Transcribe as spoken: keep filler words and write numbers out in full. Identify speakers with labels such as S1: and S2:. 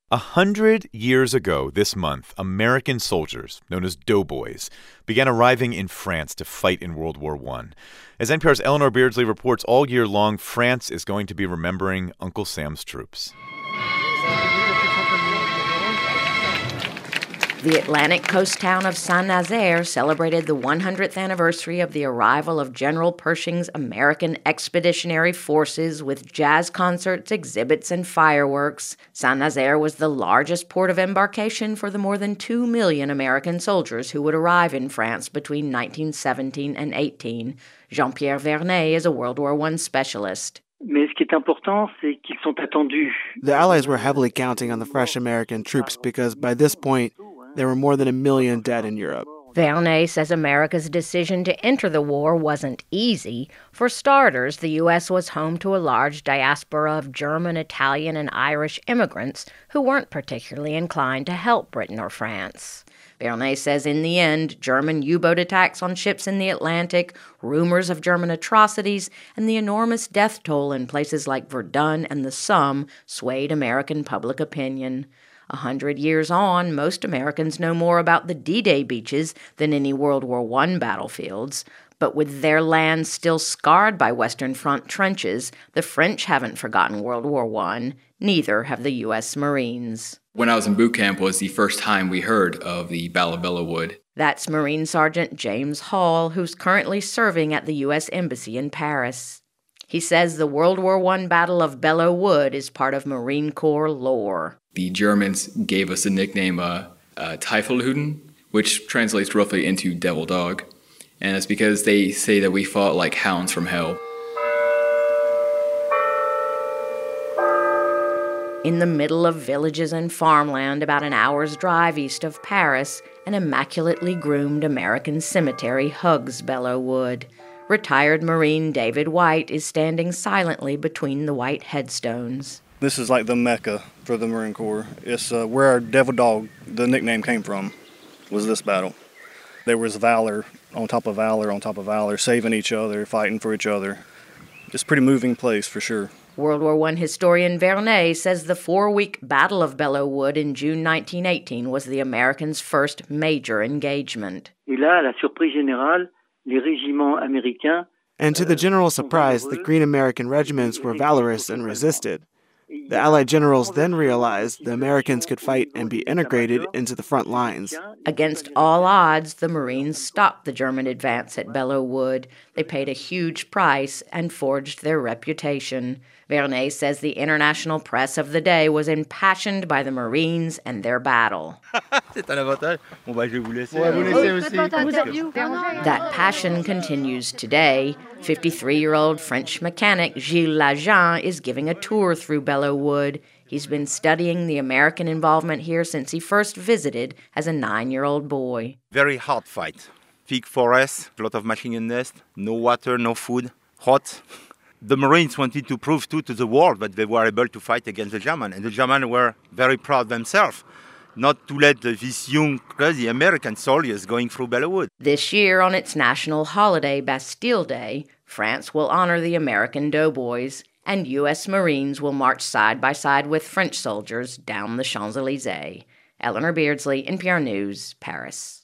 S1: A hundred years ago this month, American soldiers, known as doughboys, began arriving in France to fight in World War One. As N P R's Eleanor Beardsley reports, all year long, France is going to be remembering Uncle Sam's troops.
S2: The Atlantic coast town of Saint-Nazaire celebrated the one hundredth anniversary of the arrival of General Pershing's American Expeditionary Forces with jazz concerts, exhibits, and fireworks. Saint-Nazaire was the largest port of embarkation for the more than two million American soldiers who would arrive in France between nineteen seventeen and eighteen. Jean-Pierre Vernet is a World War One specialist.
S3: Mais ce qui est important, c'est qu'ils sont attendus.
S4: The Allies were heavily counting on the fresh American troops because by this point, there were more than a million dead in Europe.
S2: Vernet says America's decision to enter the war wasn't easy. For starters, the U S was home to a large diaspora of German, Italian, and Irish immigrants who weren't particularly inclined to help Britain or France. Vernet says in the end, German U-boat attacks on ships in the Atlantic, rumors of German atrocities, and the enormous death toll in places like Verdun and the Somme swayed American public opinion. A hundred years on, most Americans know more about the D-Day beaches than any World War One battlefields. But with their lands still scarred by Western Front trenches, the French haven't forgotten World War One. Neither have the U S Marines.
S5: When I was in boot camp was the first time we heard of the Battle of Belleau Wood.
S2: That's Marine Sergeant James Hall, who's currently serving at the U S Embassy in Paris. He says the World War One Battle of Belleau Wood is part of Marine Corps lore.
S5: The Germans gave us the nickname uh, uh, Teufelhuhn, which translates roughly into devil dog. And it's because they say that we fought like hounds from hell.
S2: In the middle of villages and farmland about an hour's drive east of Paris, an immaculately groomed American cemetery hugs Belleau Wood. Retired Marine David White is standing silently between the white headstones.
S6: This is like the Mecca for the Marine Corps. It's uh, where our devil dog, the nickname came from, was this battle. There was valor on top of valor on top of valor, saving each other, fighting for each other. Just a pretty moving place for sure.
S2: World War One historian Vernet says the four-week Battle of Belleau Wood in June nineteen eighteen was the Americans' first major engagement.
S3: Et là, la surprise générale, les régiments américains.
S4: And to the general surprise, the Green American regiments were valorous and resisted. The Allied generals then realized the Americans could fight and be integrated into the front lines.
S2: Against all odds, the Marines stopped the German advance at Belleau Wood. They paid a huge price and forged their reputation. Vernet says the international press of the day was impassioned by the Marines and their battle.
S7: That
S2: passion continues today. fifty-three-year-old French mechanic Gilles Lajean is giving a tour through Belleau Wood. He's been studying the American involvement here since he first visited as a nine-year-old boy.
S7: Very hard fight. Thick forest, a lot of machine gun nest, no water, no food, hot. The Marines wanted to prove too to the world that they were able to fight against the Germans, and the Germans were very proud themselves not to let these young, crazy American soldiers going through Belleau Wood.
S2: This year, on its national holiday, Bastille Day, France will honor the American doughboys, and U S Marines will march side by side with French soldiers down the Champs-Élysées. Eleanor Beardsley, N P R News, Paris.